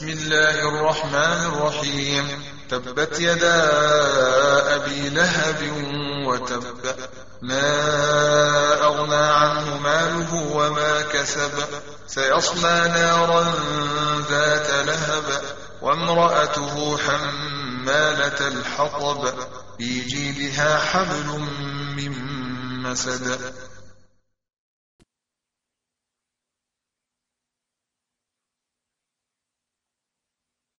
بسم الله الرحمن الرحيم. تبت يدا أبي لهب وتب، ما أغنى عنه ماله وما كسب، سيصلى نارا ذات لهب، وامرأته حمالة الحطب، في جيدها حبل من مسد.